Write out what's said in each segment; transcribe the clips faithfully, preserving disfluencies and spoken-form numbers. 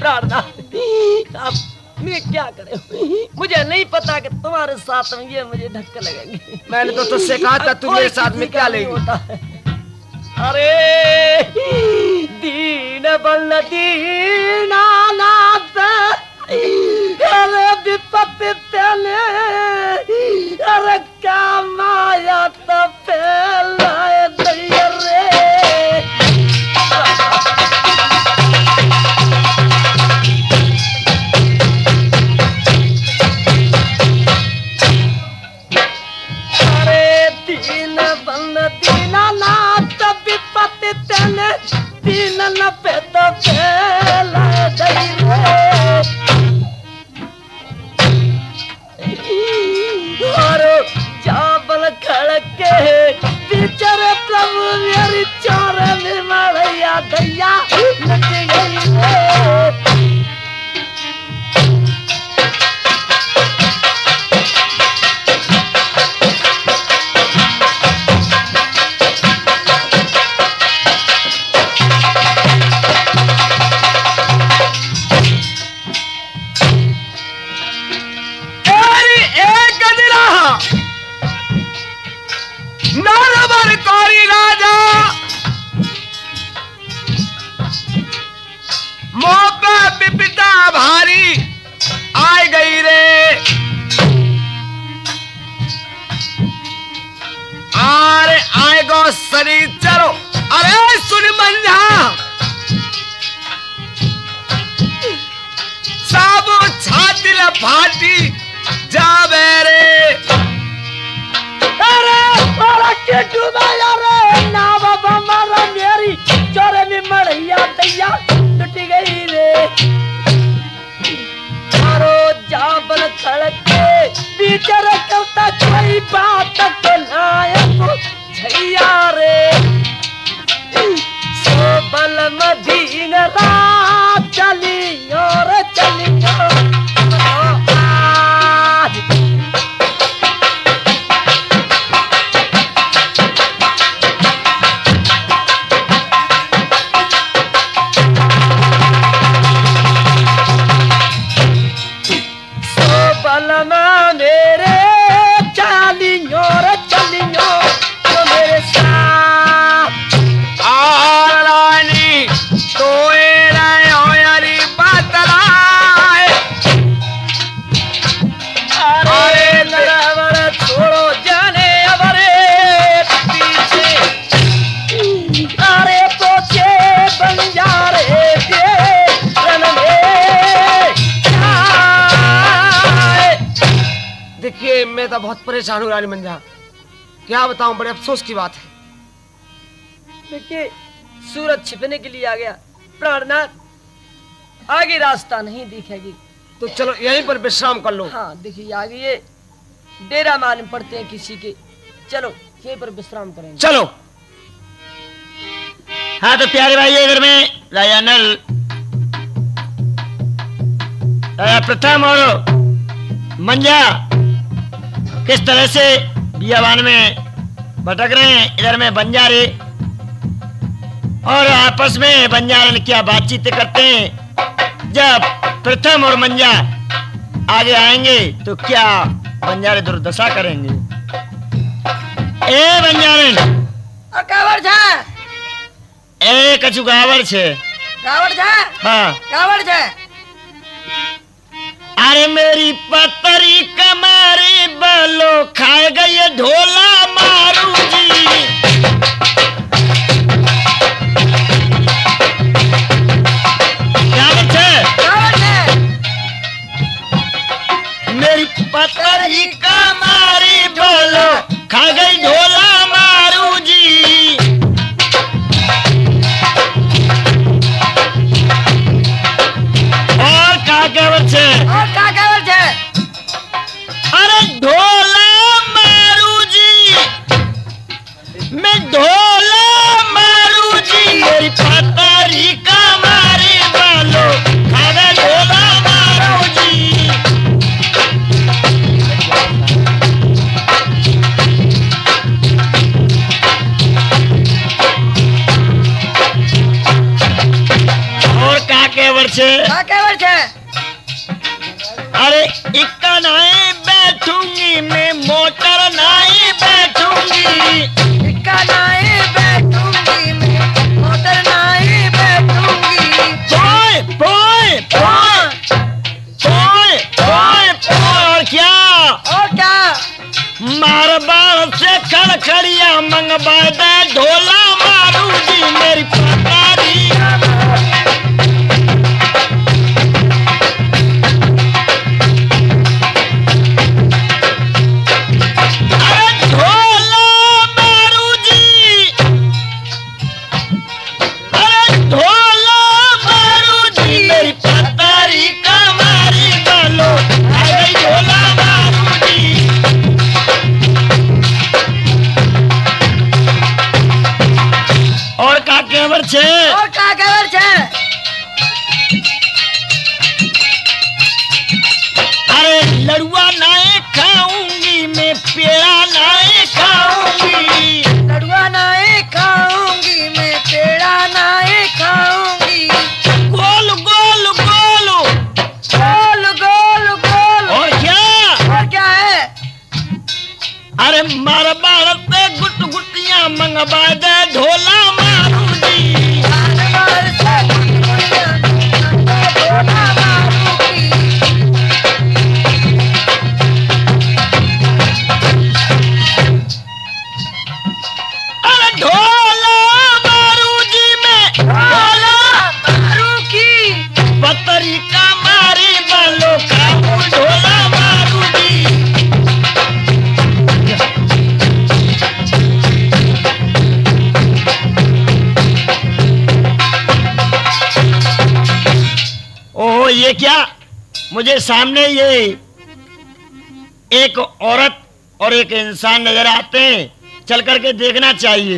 प्राणनाथ अब मैं क्या करे, मुझे नहीं पता कि तुम्हारे साथ में ये मुझे धक्का लगेंगे। मैंने तो तुझसे कहा था तू मेरे साथ में क्या लेगी। अरे दीन बल दीनानाथ, अरे विपत्ति तेने, अरे क्या माया तो फैलाए दैया रे। अरे दीन बल दीनानाथ, विपत्ति तेने, दीन न पे तो फैलाए दैया रे। और चावल खड़के बिचारे प्रभु मेरी चोरे में मड़ैया दैया लग गई रे। चलो अरे सुन मंझा, साबु छाती फाटी जावे रे। अरे मारा के डूबा रे ना बाबा, मारा मेरी चोरे में मड़ैया दैया टूट गई रे। मारो जाबल खड़के बिचारे कहता कोई बात के नायक छैया रे। सो बल मदीन रात चली और चली सो बल मेरे चली और चली मैं तो बहुत परेशान हूँ रानी मंझा, क्या बताऊं, बड़े अफसोस की बात है। देखिए सूरज छिपने के लिए आ गया प्राणनाथ, आगे रास्ता नहीं दिखेगी तो चलो यहीं पर विश्राम कर लो। हाँ देखिए आगे ये डेरा मालूम पड़ते हैं किसी के, चलो यहीं पर विश्राम करेंगे। चलो। हाँ तो प्यारे भाई, अगर मैं राजा नल प्रथम और मंझा किस तरह से बियाबान में भटक रहे हैं, इधर में बंजारे और आपस में बंजारे क्या बातचीत करते हैं। जब प्रथम और मंझा आगे आएंगे तो क्या बंजारे दुर्दशा करेंगे। ए बंजारे कावड़ छा, ए कछु गावड़ छे, कावड़ छा, हाँ कावड़ छा। अरे मेरी पतरी कमारी बलो खाए गई ढोला मारू जी। मेरी पतरी कमारी बलो खा गई ढोला मारू जी। और का केवल छे, और का केवल छे। अरे ढोला मारू जी, केवर छे का केवर छे अरे इक्का नहीं बैठूंगी मैं मोटर नहीं बैठूंगी इक्का नहीं बैठूंगी मैं मोटर नहीं बैठूंगी पोए पोए पोए पोए पोए पोए और क्या और क्या मार बाल से खड़खड़िया मंगवा दे ढोला मारू जी मेरी पतारी छे और का केवर छे अरे लड़ुआ नहीं खाऊंगी मैं पेड़ा नहीं खाऊंगी लड़ुआ नहीं खाऊंगी मैं पेड़ा नहीं खाऊंगी गोल गोल गोल गोल गोल गोल और क्या और क्या है अरे मार बाल पे गुट गुटियां मंगवा दे ढोला मारू ये क्या मुझे सामने ये एक औरत और एक इंसान नजर आते हैं चल करके देखना चाहिए।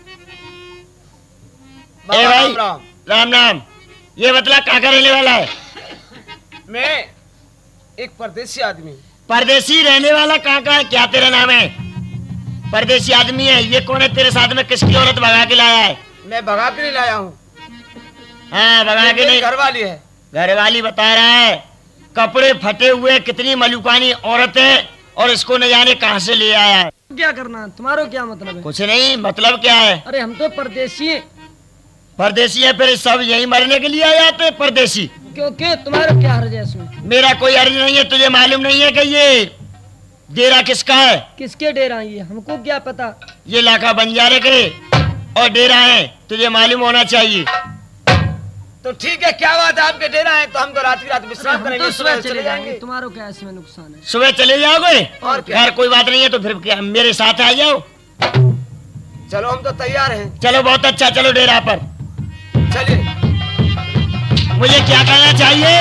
ए भाई राम राम राम ये बतला कहाँ का रहने वाला है? मैं एक परदेसी आदमी परदेसी रहने वाला कहाँ का है? क्या तेरा नाम है? परदेसी आदमी है। ये कौन है तेरे साथ में? किसकी औरत भगा के लाया है? मैं भगा के नहीं लाया हूँ। हाँ भगा के नहीं, घर वाली है। घर वाली बता रहा है कपड़े फटे हुए कितनी मलुकानी औरत है और इसको न जाने कहाँ से ले आया है। क्या करना है तुम्हारा? क्या मतलब है? कुछ नहीं, मतलब क्या है? अरे हम तो परदेसी हैं। परदेसी है फिर सब यही मरने के लिए आ जाते हैं परदेसी। क्योंकि तुम्हारा क्या हर्ज है इसमें? मेरा कोई हर्ज नहीं है। तुझे मालूम नहीं है कि ये डेरा किसका है? किसके डेरा ये हमको क्या पता। ये इलाका बंजारे के और डेरा है, तुझे मालूम होना चाहिए। तो ठीक है, क्या बात है, आपके डेरा है तो हम तो रात की रात विश्राम करेंगे, तो सुबह चले जाएंगे। तुम्हारा क्या इसमें नुकसान है? सुबह चले जाओगे? और क्या? खैर कोई बात नहीं है तो फिर क्या मेरे साथ आ जाओ। चलो हम तो तैयार हैं। चलो बहुत अच्छा, चलो डेरा पर चलिए। मुझे क्या करना चाहिए?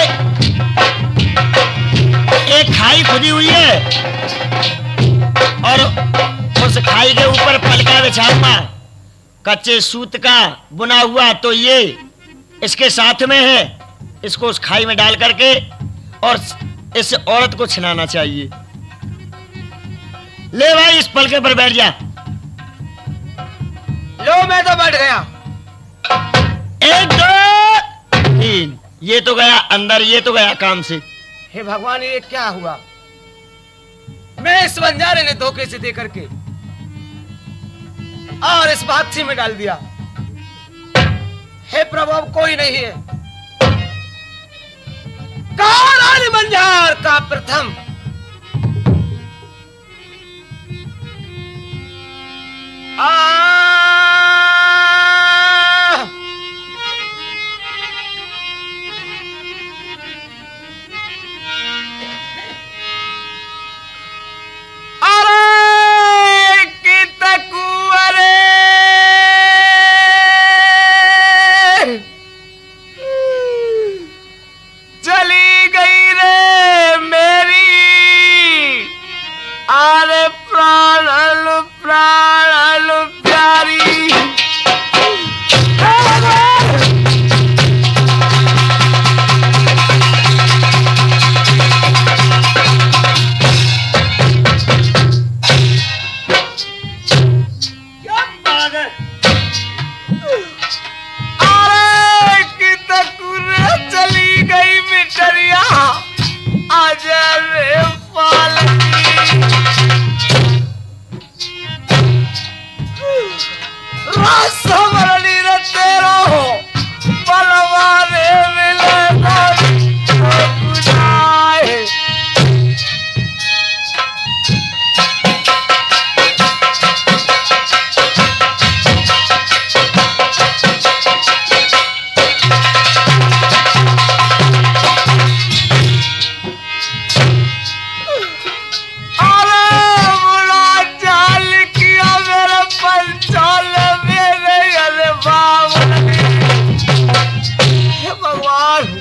एक खाई खुदी हुई है और उस खाई के ऊपर पलका बिछाऊंगा कच्चे सूत का बुना हुआ, तो ये इसके साथ में है। इसको उस खाई में डाल करके और इस औरत को छिनाना चाहिए। ले भाई इस पलके पर बैठ जा। लो मैं तो बैठ गया। एक दो तीन, ये तो गया अंदर, ये तो गया काम से। हे भगवान, ये क्या हुआ? मैं इस बंजारे ने धोखे से दे करके और इस बादशाह में डाल दिया। हे प्रभु, अब कोई नहीं है। कौन रानी बंजार का प्रथम? आ प्राण प्राण भगवान।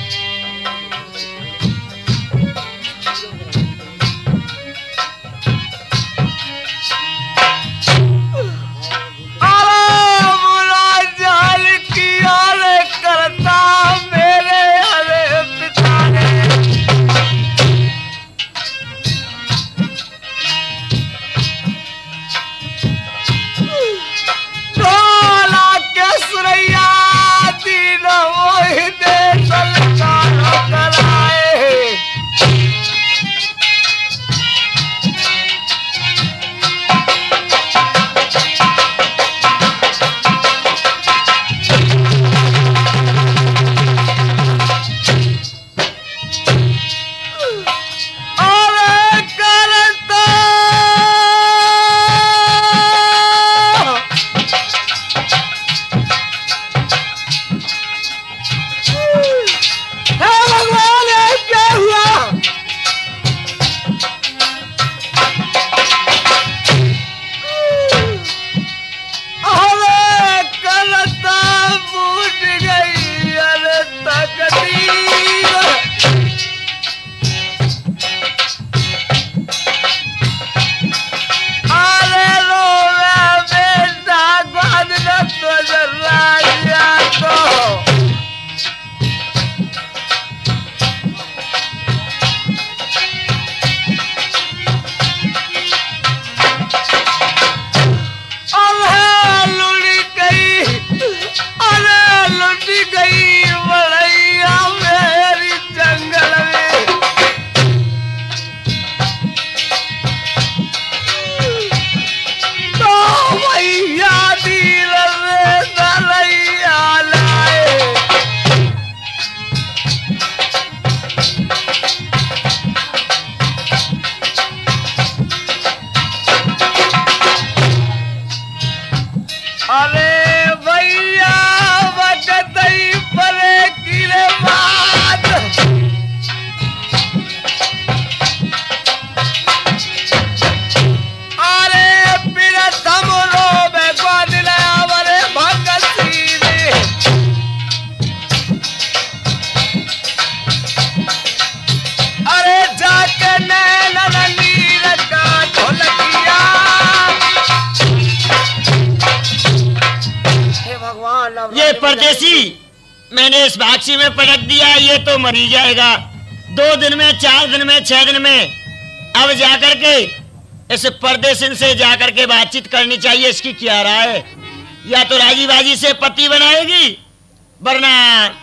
ये परदेसी मैंने इस बाक्सी में पटक दिया, ये तो मरी जाएगा। दो दिन में, चार दिन में, छह दिन में अब जाकर के इस परदेसी से जाकर के बातचीत करनी चाहिए। इसकी क्या राय है? या तो राजी बाजी से पति बनाएगी वरना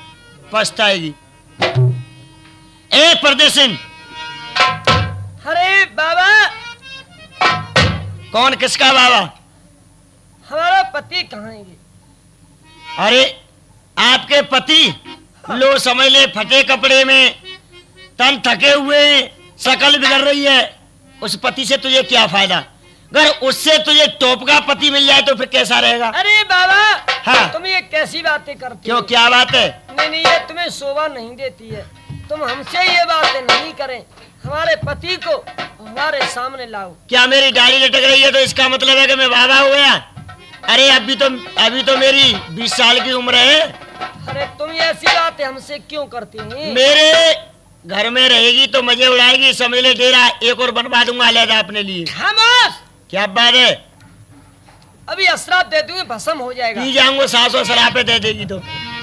पछताएगी। ए परदेसिन। अरे बाबा। कौन? किसका बाबा? हमारा पति कहाँ है? अरे आपके पति लो समझ ले, फटे कपड़े में, तन थके हुए, शकल बिगड़ रही है। उस पति से तुझे क्या फायदा? अगर उससे तुझे टॉप का पति मिल जाए तो फिर कैसा रहेगा? अरे बाबा। हाँ। तुम ये कैसी बातें करते हो? क्यों, क्या बात है? नहीं नहीं, ये तुम्हें शोभा नहीं देती है। तुम हमसे ये बातें नहीं करें। हमारे पति को हमारे सामने लाओ। क्या मेरी दाढ़ी लटक रही है तो इसका मतलब है कि मैं बाबा हो गया? अरे अभी तो अभी तो मेरी बीस साल की उम्र है। अरे तुम ऐसी बातें हमसे क्यों करती हैं? मेरे घर में रहेगी तो मजे उड़ाएगी, समझ ले। डेरा एक और बनवा दूंगा अलग अपने लिए। खामोश। क्या बात है? अभी असराप दे दूंगी, भस्म हो जाएगा। पी जाऊंगा, सासों सरापे दे देगी तो।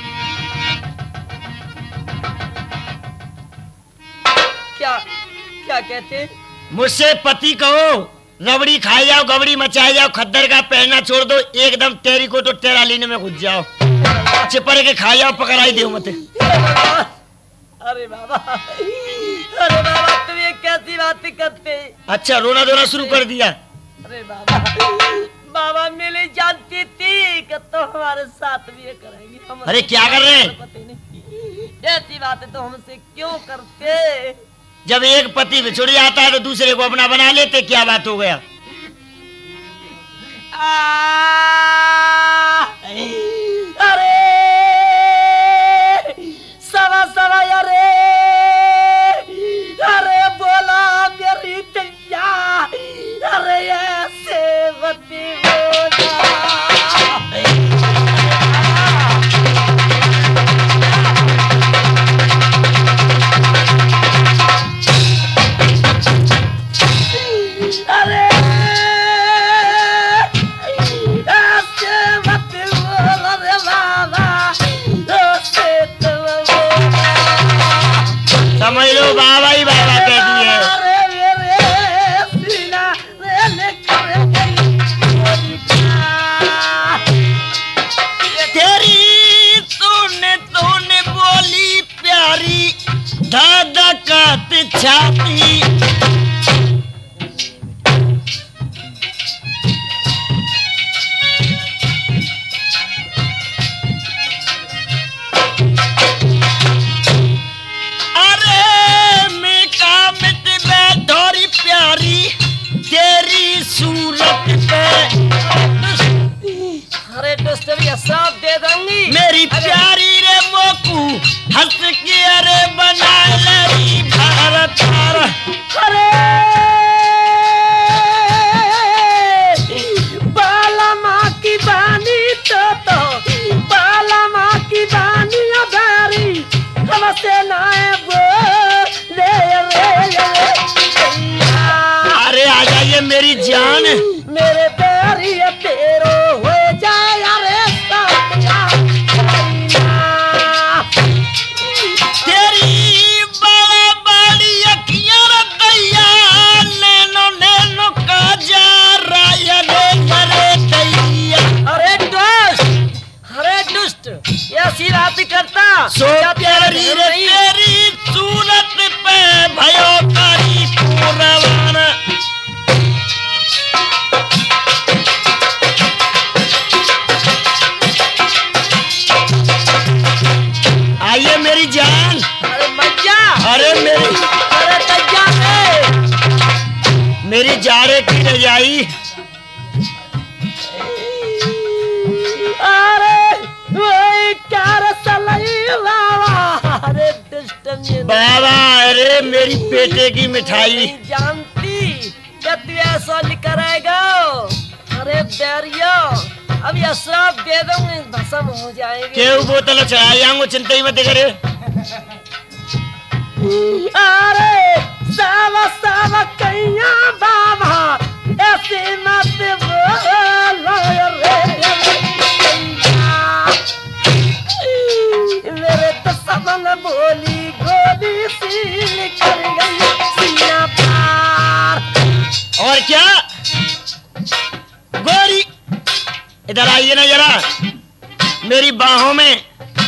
क्या क्या कहते हैं? मुझसे पति कहो रबड़ी खाए जाओ, गबड़ी मचाए जाओ, खद्दर का पहनना छोड़ दो, एकदम तेरी को तो तेरा लीने में घुस जाओ, चिपड़ के खा जाओ, पकड़ाई दो मत। अरे बाबा, अरे बाबा, तुम ये कैसी बातें करते? अच्छा, रोना धोना शुरू कर दिया? अरे बाबा, बाबा मिली जानती थी कि तो हमारे साथ भी ये करेंगी। हम अरे क्या कर रहे हैं? पता नहीं ऐसी बातें तो हमसे क्यों करते? जब एक पति बिछुड़ जाता है तो दूसरे को अपना बना लेते, क्या बात हो गया? अरे सवा सवा, अरे अरे बोला मेरी दैया, अरे ऐसे बती बोला। समझ लो बाबा ही बाबा कह दिए। रे रे रे सीना रे ले कर गई तेरी तूने तूने बोली प्यारी दादा कात छाती। अरे मैं कामित बैठोरी प्यारी तेरी सूरत पे। अरे दोस्त भी सब दे दूंगी मेरी प्यारी रे मोकू हंस के अरे बना लरी भारत अरे बाला माँ की बानी तो तो बाला माँ की बानी अधारी हमसे नाए वो ले रे रे अरे आ जाइए मेरी जान। मेरे प्यारी तेरो हो जाए अरे तेरी बड़ा बड़ी अखियां रदैया नैनो नैनो का जा राया रे रे दैया। अरे दुष्ट अरे दुष्ट ये सिराती करता सो प्यारी रे तेरी सूरत पे भयो कारी पूरवान। आइए मेरी जान। अरे मैया अरे मेरी अरे तैया है मेरी जाड़े की रजाई। अरे वही क्या रसलई बाबा अरे दुष्ट ये बाबा अरे मेरी बेटे की मिठाई। नहीं जानती क्या तू ऐसा लेकर आएगा। अरे बैरिया अब ये सब दे दूंगी भस्म हो जाएगी। केहू बोतल चढ़ाई आऊंगा चिंता ही मत करे। अरे सावा सावा कैया बाबा ऐसे मत बोलो रे मेरे तो सबन बोली गोली सी निकल गई सीना पार। और क्या गोरी इधर आइए ना जरा मेरी बाहों में।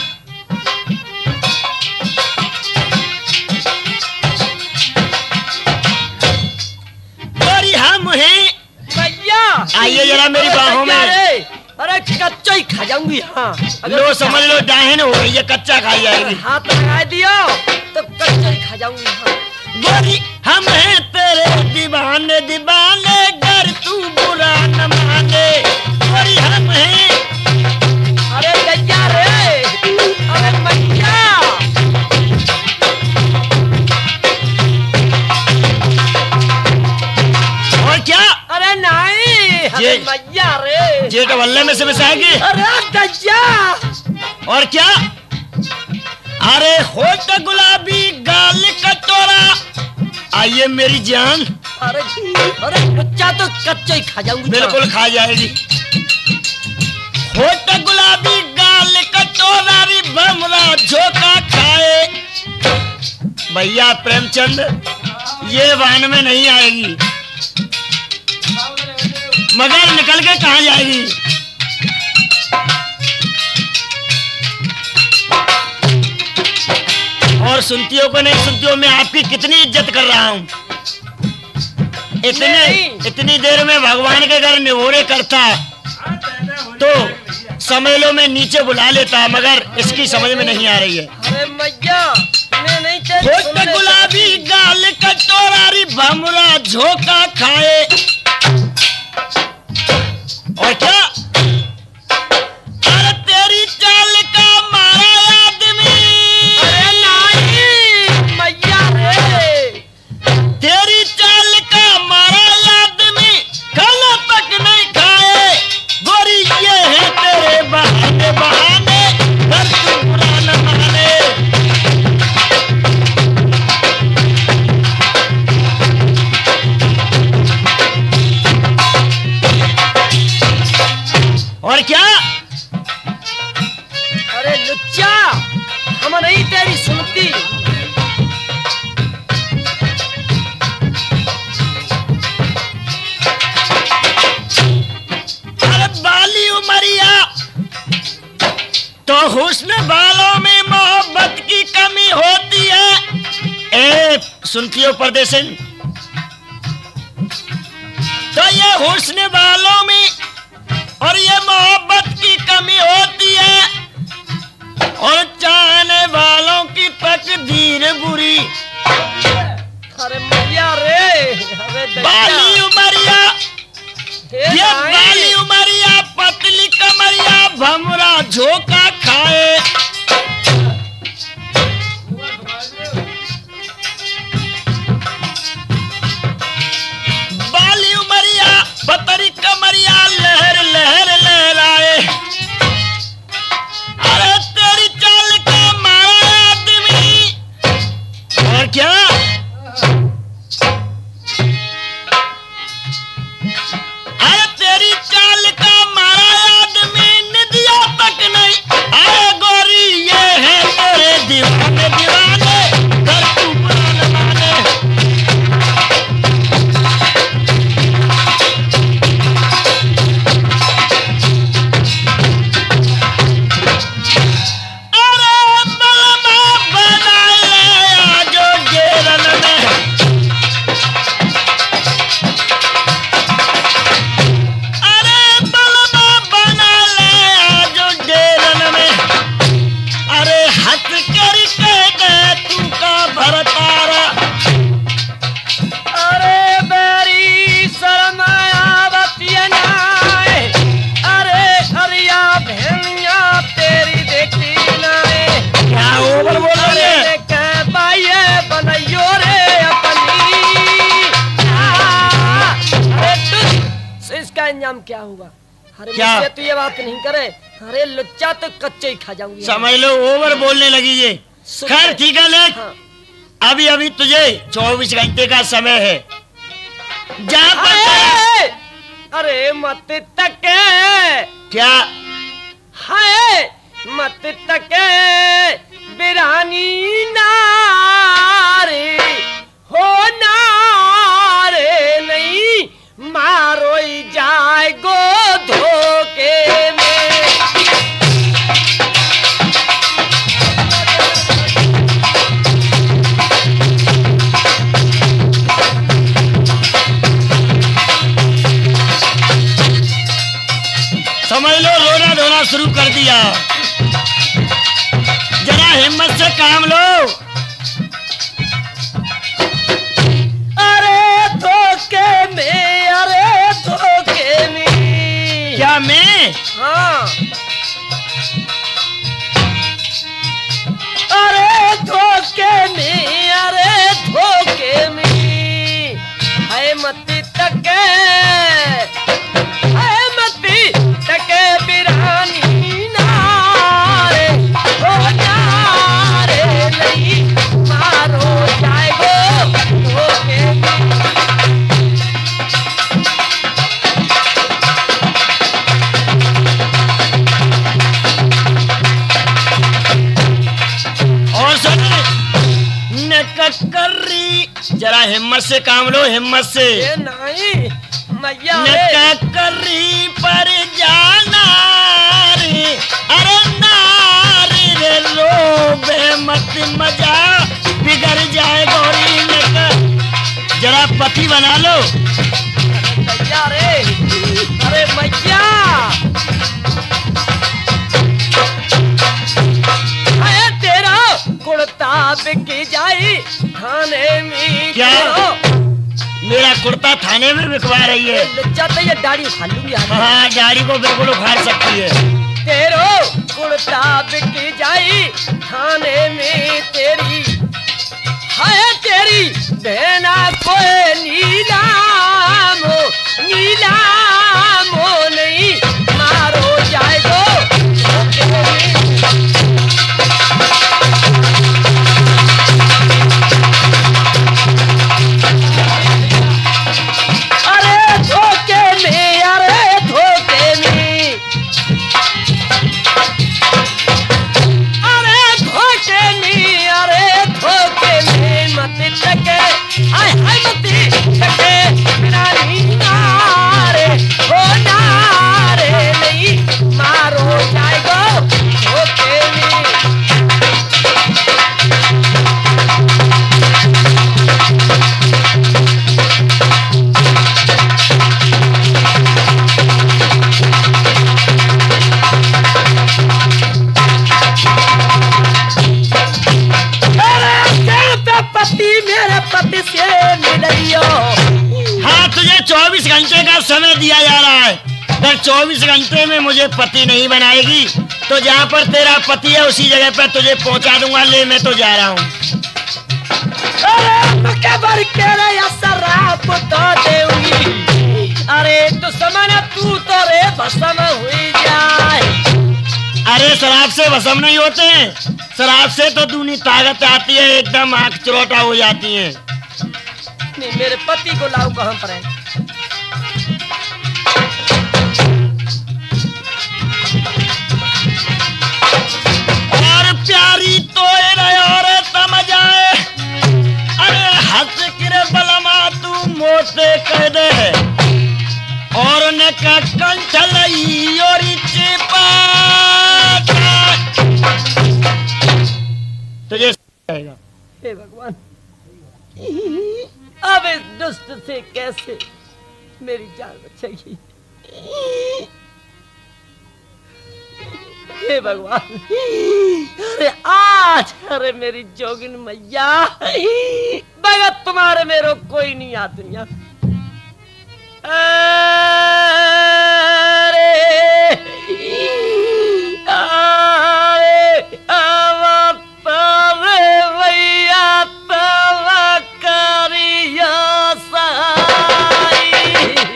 गोरी हम हैं भैया आइए जरा मेरी बाहों में। अरे अरे कच्चा ही खा जाऊंगी। हाँ लो समझ लो डाहन हो गई है कच्चा खाई जाएगी। हाथ लगा दियो तो कच्चा ही खा जाऊंगी। हाँ गोरी हम हैं तेरे दीवाने दीवाने घर तू बुरा न माने। गोरी हम हैं अरे गैया रे अरे मैया और क्या अरे नहीं अरे ये- मैया रे जेठ वल्ले में से मिसाएगी। अरे गैया और क्या अरे होठ गुलाबी गाल कटोरा। आइए मेरी जान। अरे अरे बच्चा तो कच्चा ही खा जाऊंगी। बिल्कुल खा जाएगी। होठ गुलाबी गाल कटोरा री भमरा झोंका खाए। भैया प्रेमचंद ये वाहन में नहीं आएगी मगर निकल के कहाँ जाएगी। और सुनती हो को नहीं सुनती हो मैं आपकी कितनी इज्जत कर रहा हूँ। इतने नहीं। इतनी देर में भगवान के घर निहोरे करता तो समेलों में नीचे बुला लेता मगर इसकी समझ में नहीं आ रही है। अरे मैया मैं नहीं तेरी होठ सुनने गुलाबी गाल कटोरा री भमरा झोंका खाए। और क्या अरे तेरी चाल का मारा आदमी। अरे नहीं मैया रे तेरी चाल का मारा आदमी खाना तक नहीं खाए। गोरी ये है तेरे बहाने बहाने घर तू बुरा न माने। और क्या अरे लुच्चा हम नहीं तेरी सुनती। सुनती हो परदेसन, तो ये हुस्न वालों में और ये मोहब्बत की कमी होती है और चाहने वालों की तकदीर बुरी। अरे मैया रे, अरे बाली उमरिया, ये बाली उमरिया पतली कमरिया भमरा झोंका खाए। बाली उमरिया पतली कमरिया लहर लहर लहराए। अरे तेरी चाल का मारा आदमी और क्या, अरे तेरी चाल का मारा आदमी निदिया तक नहीं। अरे गोरी ये है तेरे दीवाने दीवाने घर तू प्राण माने। अरे बलमा बना ले जो जेरन में, अरे बलमा बना ले जो जेरन में। अरे हट कर कह दे तू का भरतारा। अरे बेरी शर्माया बतिया नाए, अरे हरिया भेनिया तेरी देखी नाए। क्या ओवर बोल रहे हैं? अरे के बाये बनाइयो रे अपनी। आ, अरे तू इसका अंजाम क्या हुआ? अरे क्या? मुझसे तू ये बात नहीं करे। अरे लुच्चा तो कच्चे ही खा जाऊंगी। समझ लो ओवर बोलने लगी ये। सुन खैर ले। ठीक है ले, हाँ। अभी अभी तुझे चौबीस घंटे का समय है। जहाँ पर अरे, अरे मत तके, क्या हाय मत तके बिरानी नारे हो नारे नहीं मारो ही जाए गो धोखे में। समझ लो रोना धोना शुरू कर दिया। जरा हिम्मत से काम लो। अरे धोखे में, अरे धोखे में। क्या मैं? हाँ। अरे धोखे में, अरे धोखे में। है मती तके, है मती तके बिरानी नारे हो नारे नहीं मारो जाएगो धोखे में। और सुन नककर्री, जरा हिम्मत से काम लो, हिम्मत से। ये नहीं मैया रे। नककर्री पर जाना रे, अरे नारी रे लो बेमत मजा बिगड़ जाए गौरी नक। जरा पति बना लो। मैया रे, अरे मैया। अरे तेरा कुर्ता बिक जाई थाने में। क्या? तेरा- मेरा कुर्ता थाने में बिकवा रही है? लज्जा तो ये दाढ़ी उखाड़ लूंगी आज। हाँ गाड़ी को बिल्कुल उखाड़ सकती है। तेरो कुर्ता बिक जाई थाने में तेरी, है तेरी बहना कोई नीलाम हो, नीलाम हो नहीं मारो जाएगो धोखे में। अरे धोखे में, अरे धोखे में। अरे धोखे में, अरे धोखे में मत तके, हाय हाय मत तके बिरानी नारे हो नारे नहीं मारो जाएगो धोखे में। से मिलियो। हाँ, तुझे चौबीस घंटे का समय दिया जा रहा है। अगर चौबीस घंटे में मुझे पति नहीं बनाएगी तो जहाँ पर तेरा पति है उसी जगह पर तुझे पहुँचा दूंगा। ले, मैं तो जा रहा हूँ। अरे बर के रे या शराब तो देऊंगी। अरे दुश्मन तू तो रे भस्म हुई जाए। अरे शराब से भस्म नहीं होते हैं, शराब से तो दूनी ताकत आती है, एकदम आँख चुरौटा हो जाती है। नहीं, मेरे पति को लाओ कहाँ पर है? और प्यारी तो और समझ आए। अरे हंस किरे बलमा तू मोते कह दे और न का कंठ लई और चिपा तुझे कहेगा। हे भगवान, अब इस दुष्ट से कैसे मेरी जान बचेगी? हे भगवान, अरे आज, अरे मेरी जोगिन मैया, भगत तुम्हारे मेरो कोई नहीं आ दुनिया। अरे अरे अब तवे भैया तवा करिया सहाई।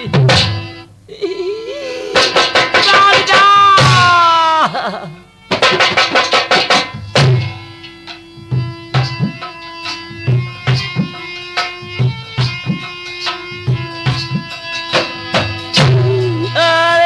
राजा अरे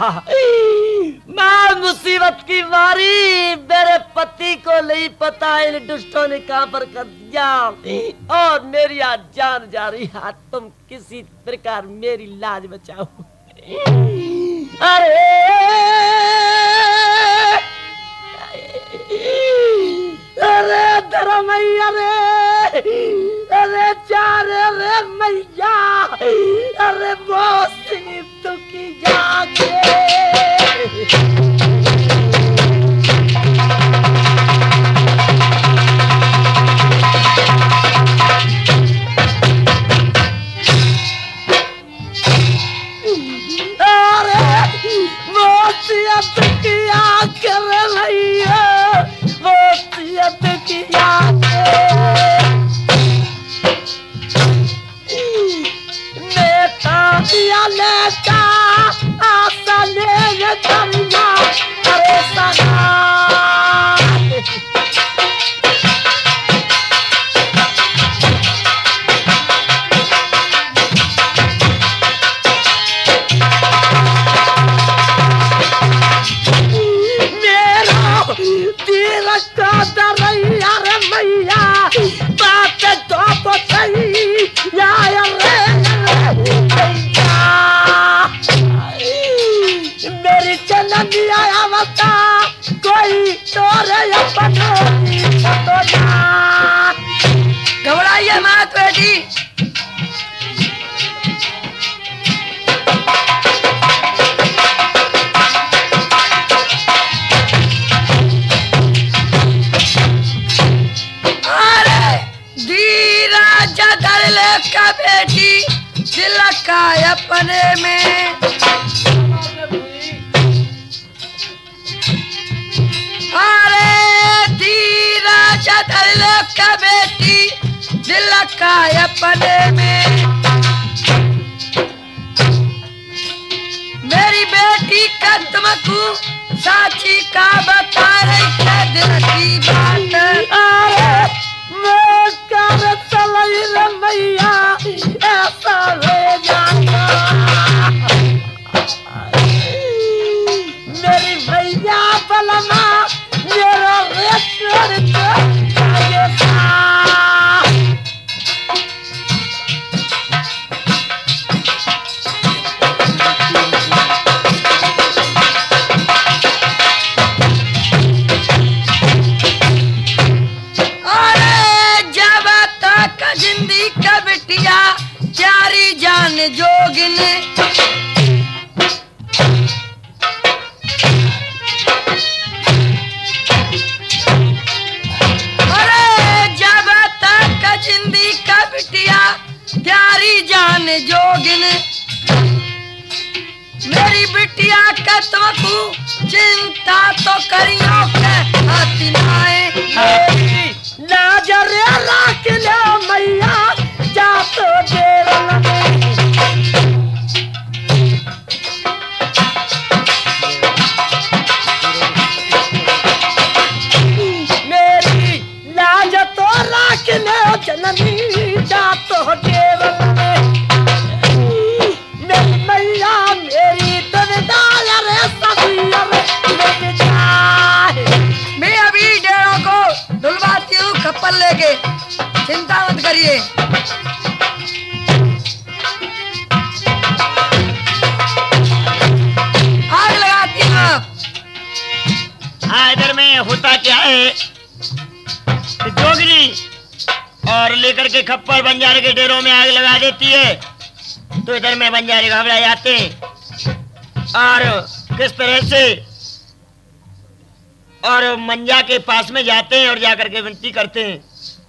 मैं मुसीबत की मारी मेरे पति को नहीं पता इन दुष्टों ने कहां पर कर दिया और मेरी आज जान जा रही है। तुम किसी प्रकार मेरी लाज बचाओ। अरे अरे धर्मैया रे, अरे चार रे मैया, अरे बहुत दुखी जाके घबराइए मत बेटी। अरे धीरज धर ले का बेटी, दिल का अपने में। अरे धीरज धर ले का बेटी, दिल का अपने में। मेरी बेटी का तुमको साची का बता रही है दिल की बात। अरे मैं कर चलाई रे मैया, ऐसा हो जाता। मेरी भैया बलमा मेरा रेट आगे था। जिंदगी का बिटिया प्यारी जान जोगिन। अरे जब तक जिंदगी का बिटिया प्यारी जान जोगिन। मेरी बिटिया का तुमको चिंता तो करियो के हथिनाए। लाजरे राख ले मैया, जा तो देर लगे। मेरी लाज तो राख ले जननी, जा तो देर लगे। मेरी मैया मेरी तनदार रे सदिया रे जाए। मैं अभी डेरों को धुलवाती हूँ खप्पर लेके, चिंता मत करिए। आग लगाती हूँ। हाँ, इधर में होता क्या है, जोगनी और लेकर के खप्पर बंजारे के डेरों में आग लगा देती है। तो इधर में बंजारे घबरा जाते हैं और किस तरह से और मंजा के पास में जाते हैं और जाकर के विनती करते हैं,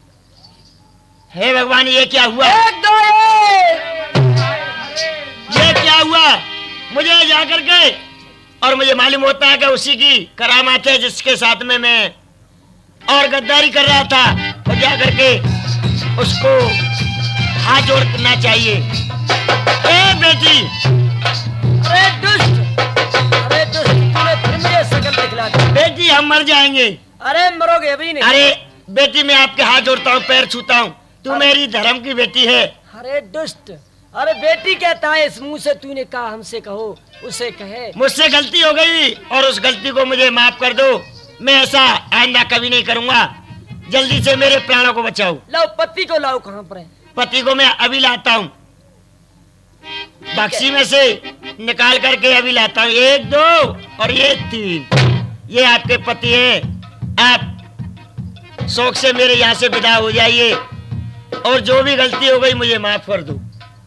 हे भगवान ये क्या हुआ, एक दो एक। ये क्या हुआ। मुझे जाकर के और मुझे मालूम होता है कि उसी की करामात है जिसके साथ में मैं और गद्दारी कर रहा था, तो जाकर के उसको हाथ जोड़ना चाहिए। ए बेटी, अरे दुष्ट, अरे दुष्ट, तूने फिर मुझे शकल दिखला दी। बेटी हम मर जाएंगे। अरे मरोगे अभी नहीं। अरे बेटी मैं आपके हाथ जोड़ता हूँ, पैर छूता हूँ, तू मेरी धर्म की बेटी है। अरे दुष्ट, अरे बेटी कहता है इस मुंह से, तूने कहा हमसे कहो, उसे कहे। मुझसे गलती हो गई और उस गलती को मुझे माफ कर दो। मैं ऐसा आइंदा कभी नहीं करूंगा। जल्दी से मेरे प्राणों को बचाओ। लाओ पति को, लाओ। कहाँ पर है पति को? मैं अभी लाता हूँ, बक्सी में से निकाल करके अभी लाता हूँ। एक दो और ये तीन, ये आपके पति हैं। आप शौक से मेरे यहाँ से विदा हो जाइए और जो भी गलती हो गई मुझे माफ कर दो।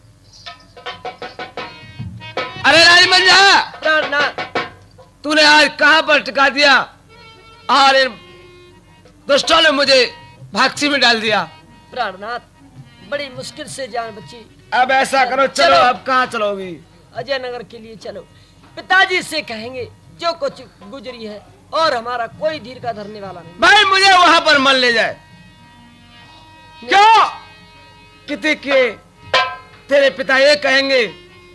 अरे राजमंजा, प्राणनाथ, तूने आज कहाँ पर टिका दिया और इन दुष्टों ने मुझे भागसी में डाल दिया। प्राणनाथ, बड़ी मुश्किल से जान बची। अब ऐसा करो, चलो, चलो। अब कहाँ चलोगी? अजय नगर के लिए चलो। पिताजी से कहेंगे जो कुछ गुजरी है, और हमारा कोई धीर का धरने वाला नहीं। भाई मुझे वहां पर मन ले जाए। क्यों? कितने के तेरे पिता ये कहेंगे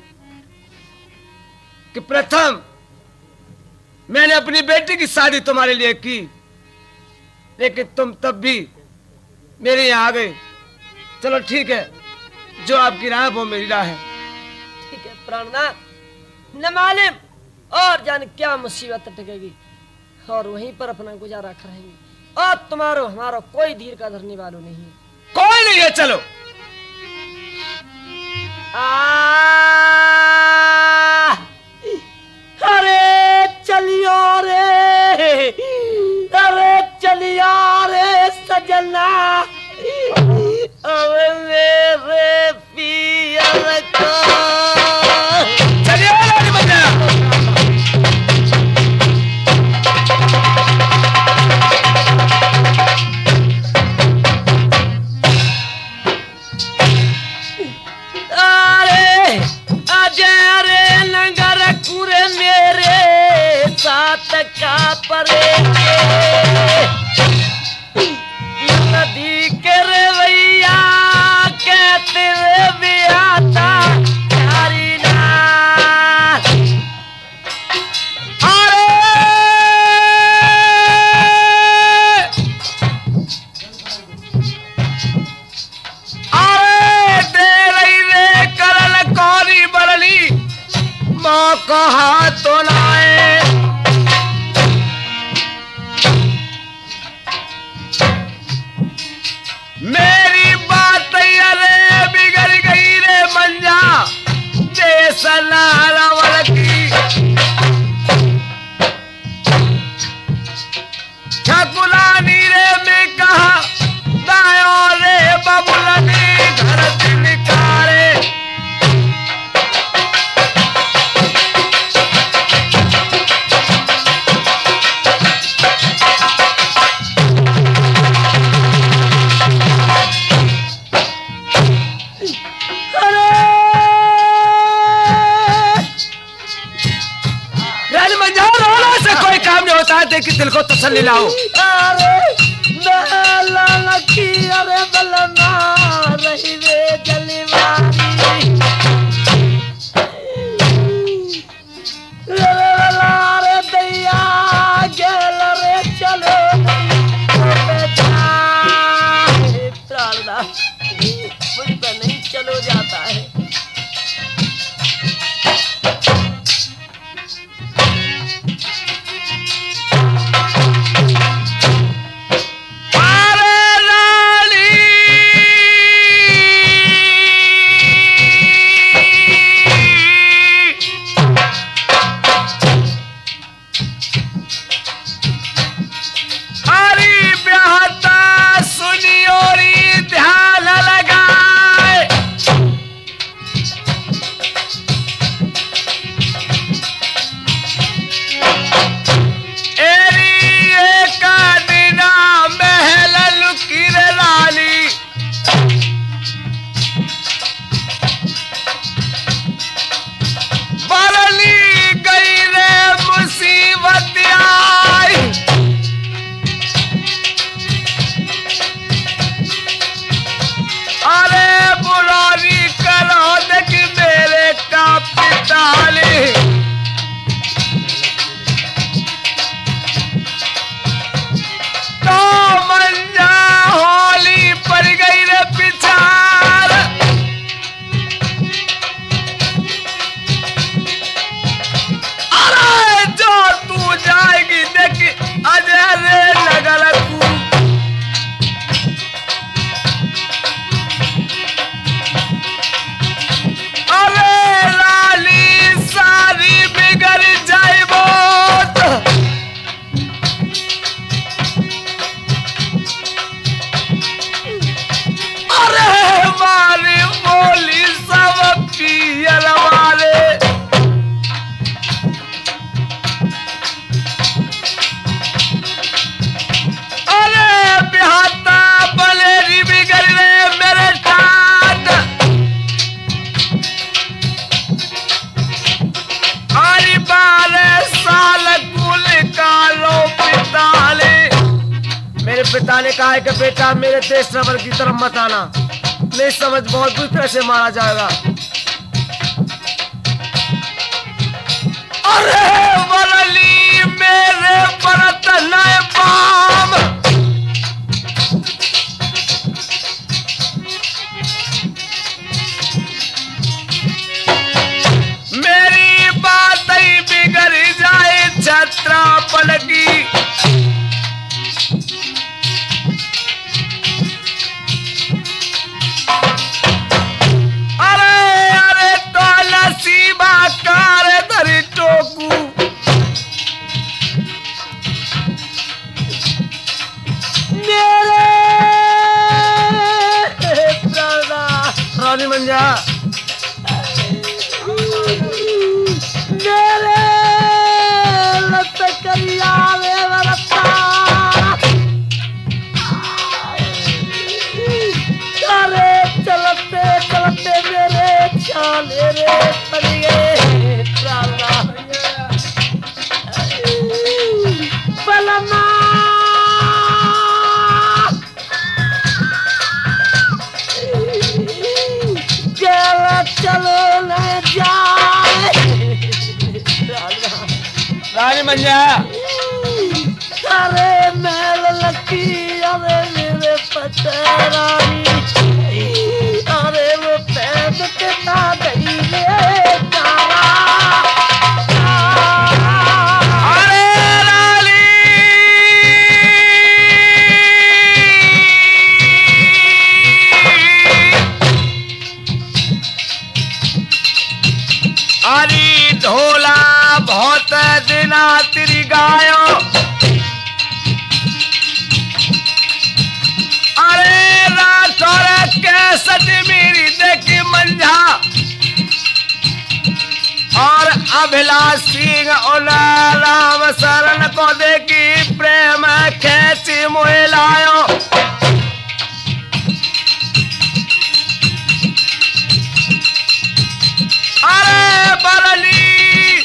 कि प्रथम मैंने अपनी बेटी की शादी तुम्हारे लिए की, लेकिन तुम तब भी मेरे यहाँ आ गए। चलो ठीक है, जो आपकी राह वो मेरी राह है। ठीक है प्राणनाथ, न मालूम और जान क्या मुसीबत टकेगी, और वहीं पर अपना गुजारा करेंगे। और तुम्हारो हमारा कोई धीर का धरने वालों नहीं है। कोई नहीं है, चलो। आ, अरे चलियो रे, अरे चलियो रे सजना, अरे मेरे पियर को। चलिए राजमंजा। अरे अजय रे नगर कुरे मेरे साथ का परे, नदी के रवैया कहते हुए भी आता प्यारी ना। अरे अरे दे रही रे करल कौरी बरली, मौका हाथ तो लाए। मेरी बात अरे बिगड़ गई रे मंजा, देश लाल की ठकुलानी रे में कहा दायो रे बबुलनी घर से निकारे। राजमंजा, रोना से कोई काम नहीं होता है, देखिए दिल को तसल्ली लाओ। अरे बेला की, अरे बलना रही रे जलवारी, अरे बला रे दैया गेल रे चलो प्राणनाथ, मुझ पर नहीं चलो जाता है। अरे रानी पिता ने कहा है कि बेटा मेरे तेज श्रवण की तरफ मत आना, नहीं समझ बहुत बुरी तरह से मारा जाएगा। अरे वरली मेरे परत नए पाम, मेरी बात ही बिगड़ जाए छत्रापल की। मंजा मेरे लत करिया वे वरता, अरे चलते चलते मेरे छाले रे पड़ गए प्राणा। बलमा चलो न जाए रानी मंजा, अरे मैल लकी अरे मेरे पटरानी, अरे वो पैद पिता गई रे तारा। अरे रानी अरे ढोला बहुत दिना तेरी गायो, अरे राठौर कैसट मेरी देखी मंझा, और अभिलाष सिंह उन राम शरण को देखी प्रेम कैसी मोह लायो। अरे बरली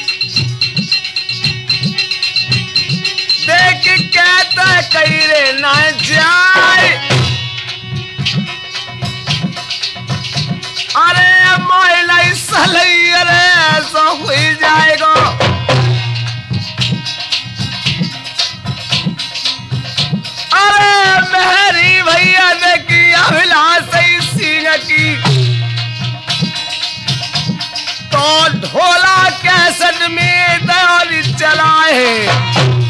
देख कहता कही रे न जाए, अरे मोहला सलई अरे ऐसा हुई जाएगा। अरे मेहरी भैया देखी अभिलाष सिंह की, तो ढोला कैसट में दयाली चलाए।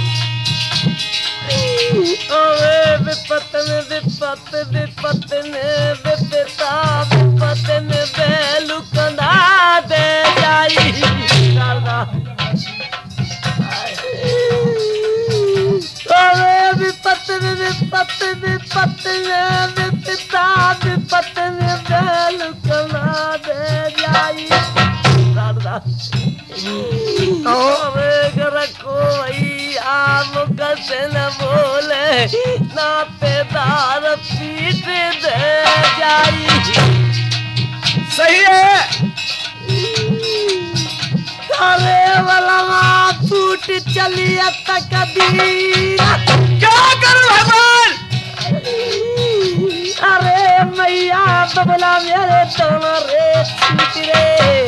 अरे विपत में विपत विपत में विपता विपत में बेलू कंधा दे जाई। अरे विपत में विपत विपत में विपता विपत में बेलू कंधा दे जाई। कोई आम कसे न बोले ना पेदार पीट दे जाई। सही है। अरे वाला टूट चली तक क्या करूं भगवान? अरे मैया बबला मेरे तुम्हारे छूट रे,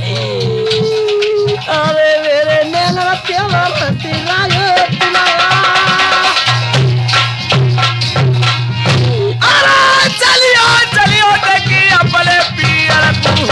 अरे मेरे नैना प्यार तिलायो तिलाया। अरे चलियो चलियो देखी अपने पियर तू।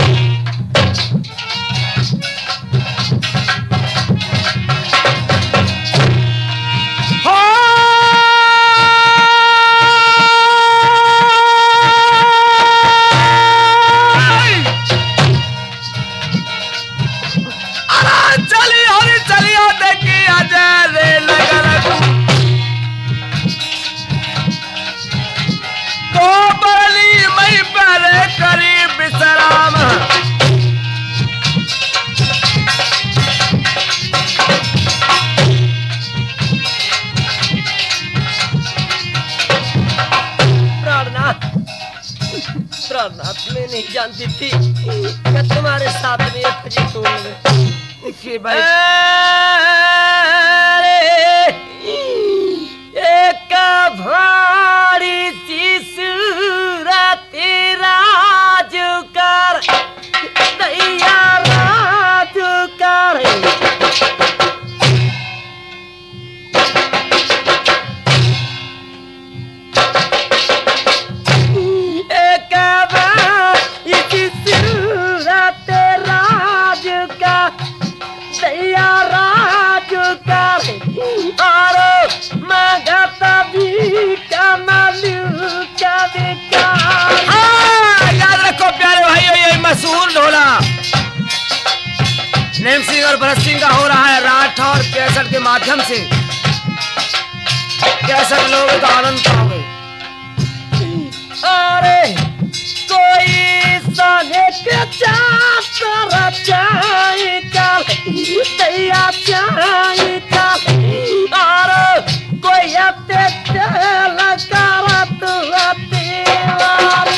मैं नहीं जानती थी कि तुम्हारे साथ में फजी तोड़ देखिए भाई। एक लूटा बेकार। हाँ, याद रखो प्यारे भाइयों, ये मशहूर ढोला नेम सिंह और भरत सिंह का हो रहा है राठ और कैसेट के माध्यम से। कैसेट लोग तो आनंद पाओगे। अरे कोई सने के चातर चाहे चल दैया चाहे चल। अरे कोई अपने तेल करत तेवारी।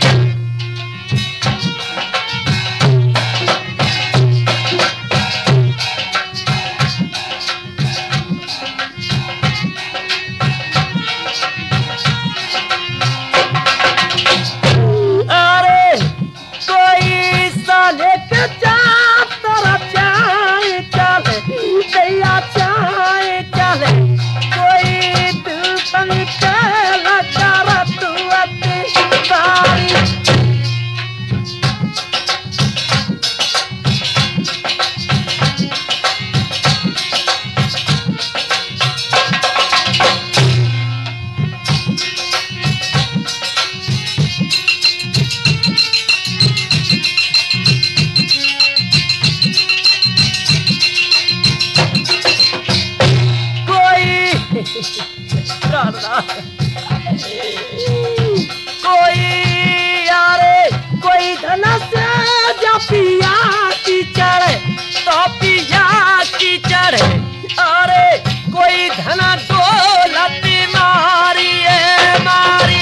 कोई यारे कोई धना से जा पिया की चढ़े तो पिया की चढ़े। अरे कोई धना दौलत मारी है मारी।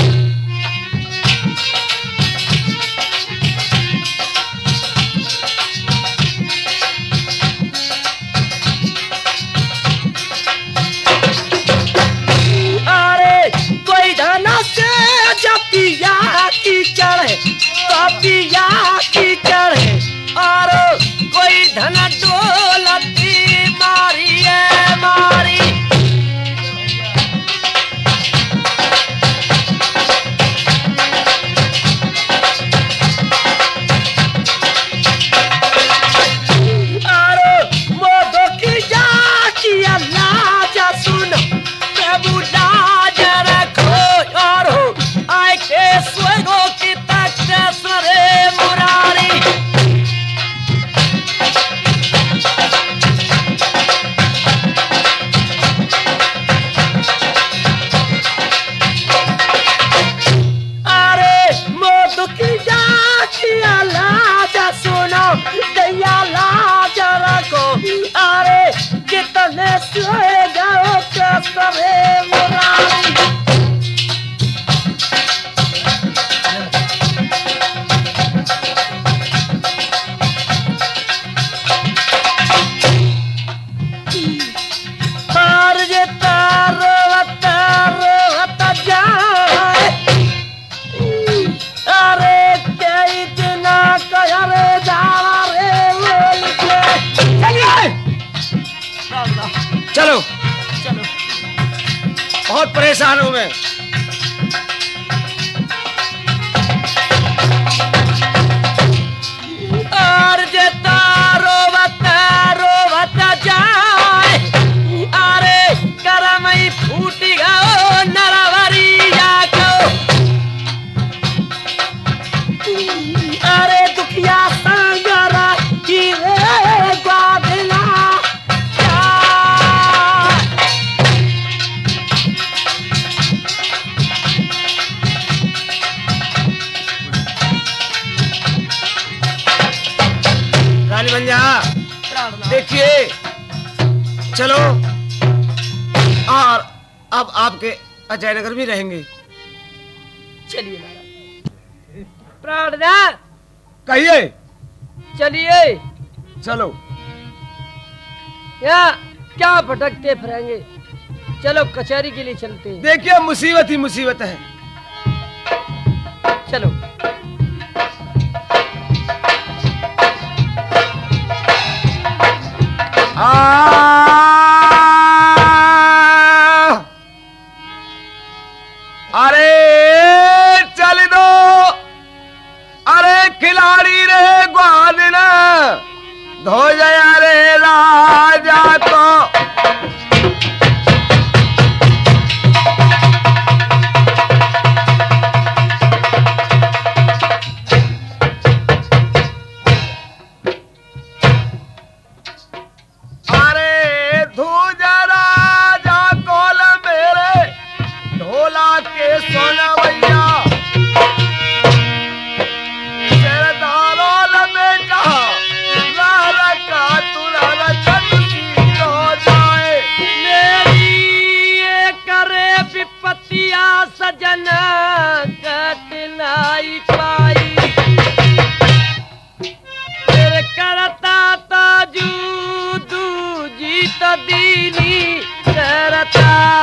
पिया की चढ़े तो पिया की चढ़े। और कोई धन दौलती मारी है मारी। और मोदो की जा की अल्लाह जा सुनो प्रभु लाज रखो। और स्वर्गो की तख्त रे मुरारी। अरे मोदो की जाचिया लाजा सुनो दैया लाजा रखो। अरे कितने स्वर्गो तख्त रे मुरारी। चलो चलो, बहुत परेशान हूं मैं। और जेता रोवत रोवत जाए। अरे करमई फूटी गो नरवरिया को। अरे दुखिया संगरा की रे ग्वादला। रानी बन जा। देखिए चलो, और अब आपके अजयनगर भी रहेंगे। चलिए प्रार्थना कहिए। चलिए चलो। या क्या भटकते फिरेंगे। चलो कचहरी के लिए चलते हैं। देखिए मुसीबत ही मुसीबत है। चलो। आ अरे चल दो। अरे खिलाड़ी रे ग्वादना धो जया रे राजा को। जना कटलाई पाई फिर करता ताजू दूजी तो दीनी करता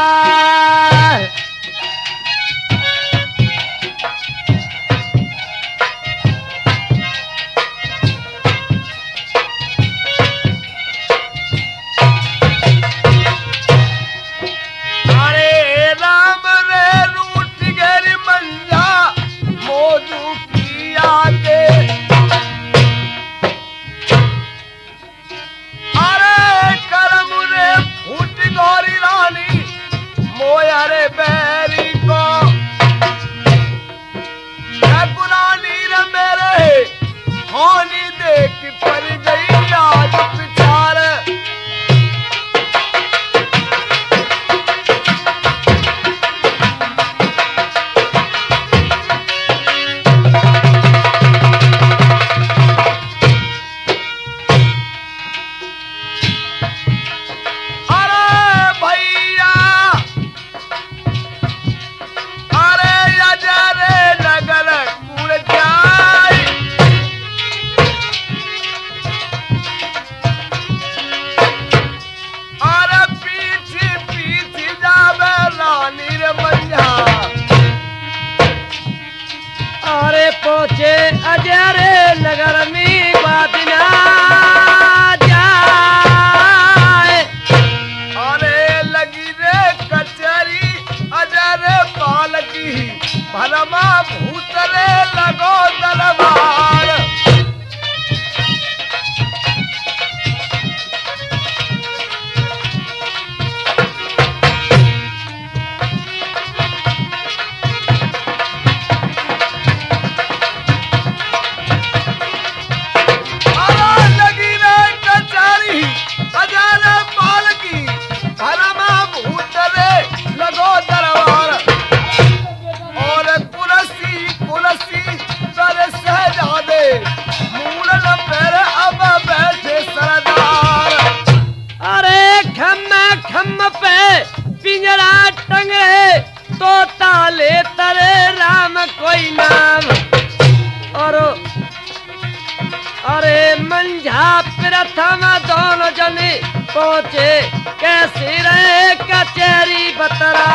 पहुंचे अजरे नगर में बात ना जाए अरे लगी रे कचरी अजरे पालकी भरमा भूतरे लगो दरबार पिंजरा टंगे तो ताले तरे राम कोई नाम और अरे मंझा प्रथम दोनों जने पहुंचे कैसे रहे कचहरी बतरा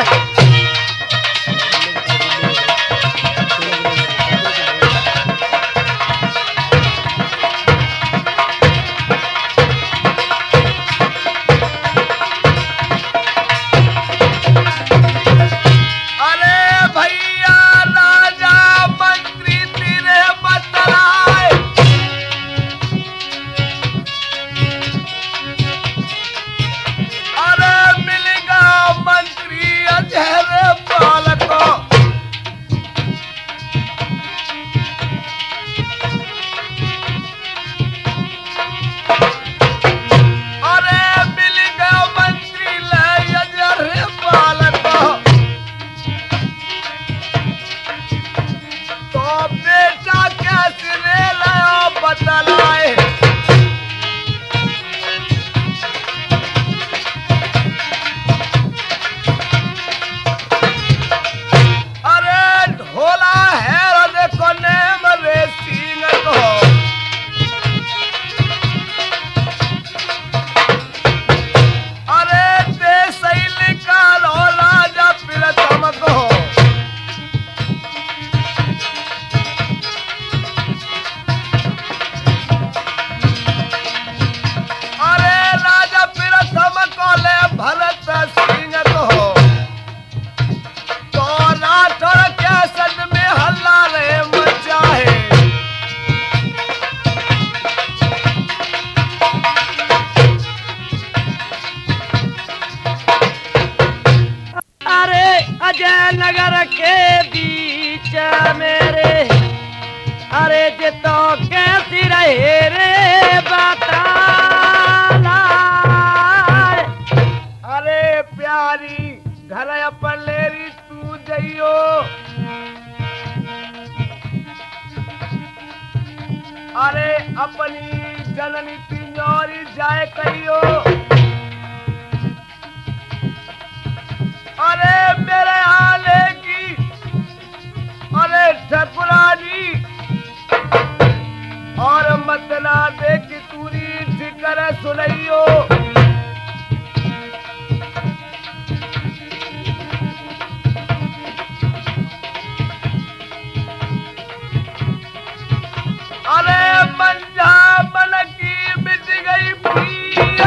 नगर के बीच मेरे अरे जे तो कैसी रहे रे बता अरे प्यारी घर अपन लेरी तू जइयो अरे अपनी जननी पिंजौरी जाए कहियो अरे मेरे आले की सुनइयो अरे मंझा मन की मिट गई पिया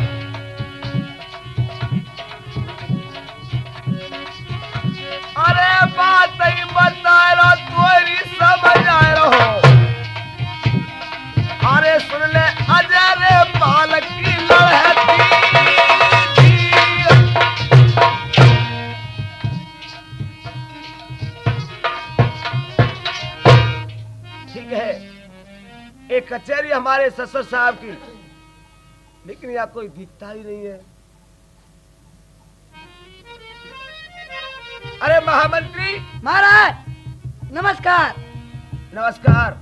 अरे बात ही बता रहा तोरी समझ आ रहो अरे सुन ले अजय रे बालक की लड़ती ठीक है एक कचहरी हमारे ससुर साहब की लेकिन यहाँ कोई दिखता ही नहीं है अरे महामंत्री महाराज नमस्कार। नमस्कार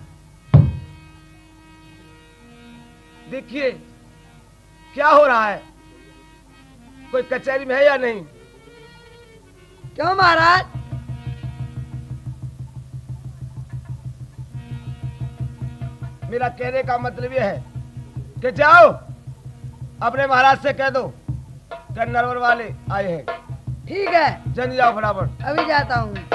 देखिए क्या हो रहा है कोई कचहरी में है या नहीं क्यों महाराज? मेरा कहने का मतलब यह है कि जाओ अपने महाराज से कह दो कि नरवर वाले आए हैं। ठीक है जल्दी जाओ फटाफट। अभी जाता हूँ।